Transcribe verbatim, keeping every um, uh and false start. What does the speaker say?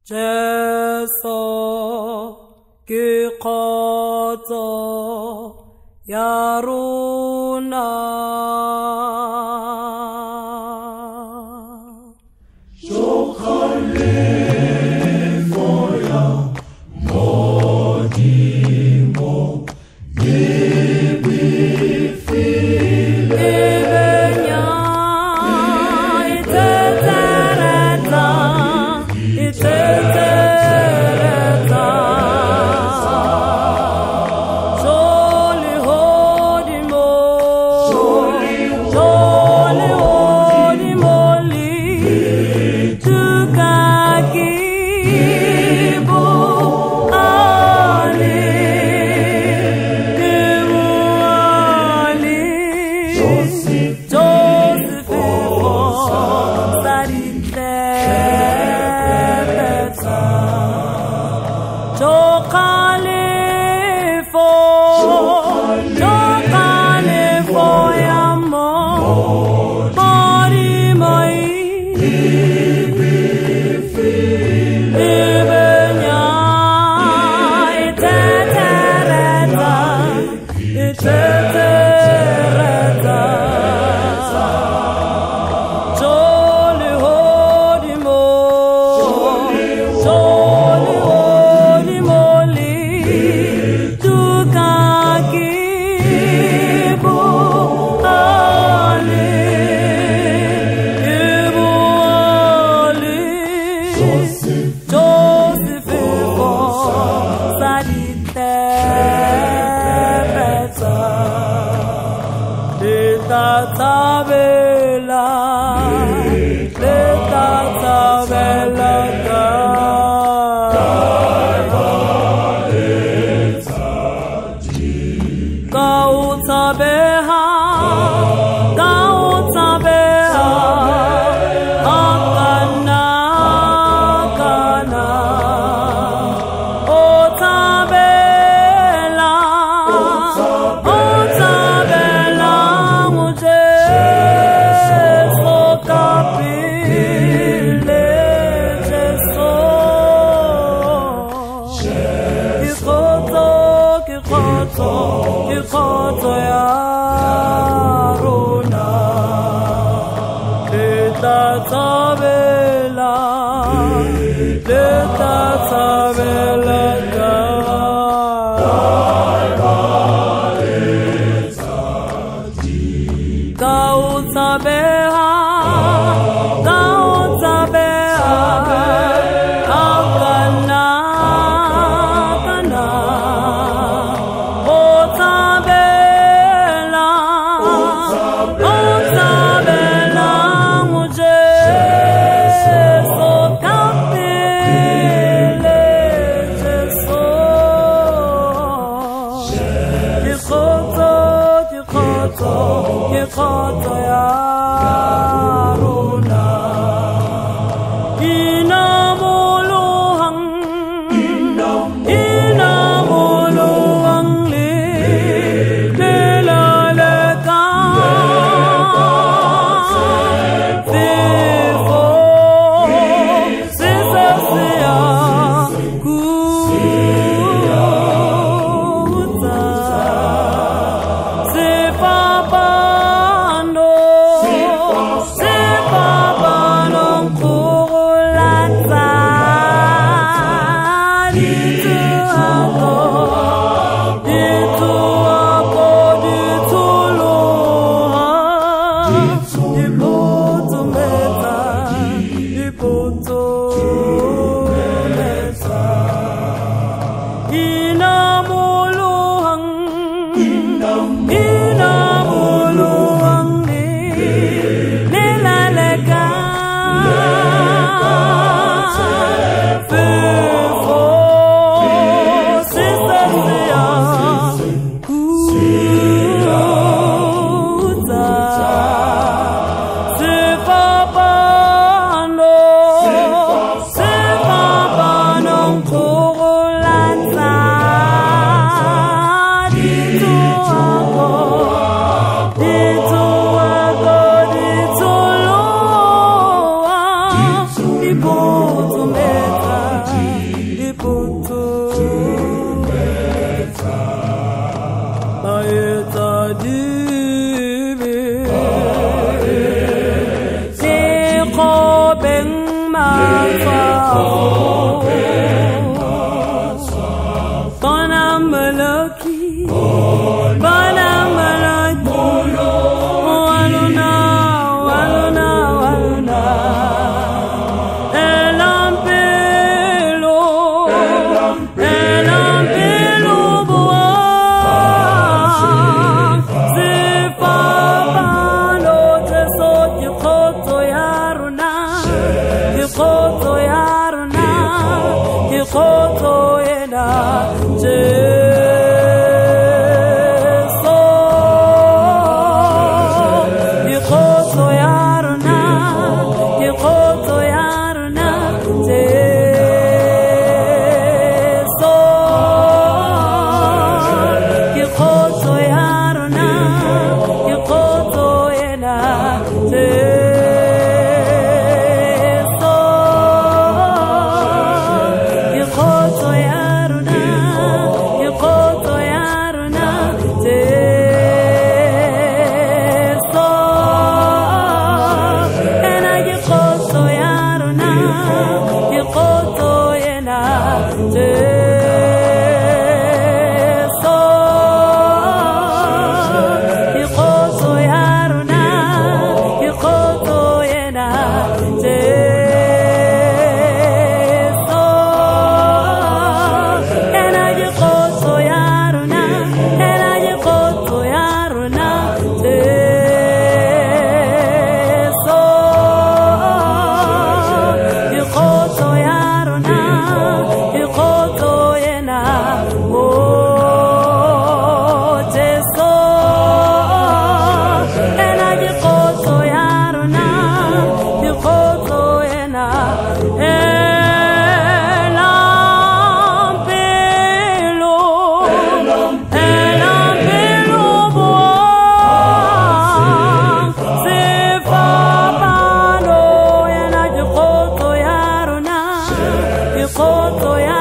Jeso kikoto yaruna Shokale foya modimo yebi file ibenya itetereta itetereta Jolly hodimo Jolly hodimo li tukakibo ali kibu ali Joseph Joseph Sarita Chokalifo Chokalifo yamo Mori mai Ibenya itetereta Itetereta Jolly hodimo Jolly hodimo li tukakibo ali kibo ali Joseph Sarita Leta tabela Leta tabela Kau tabeha Kau tabeha Akana kana O tabela O tabela mujhe so kapile jeso Kikoto kikoto kikoto yaruna Leta tabela Leta tabela Kau tabeha Kau tabeha Akana kana O tabela O tabela mujhe so kapile jeso Kikoto kikoto kikoto yaruna Inamuluhang Inamuluhang li Nilaleka Sifo Sisa siya Kuta Sifapano Koto ya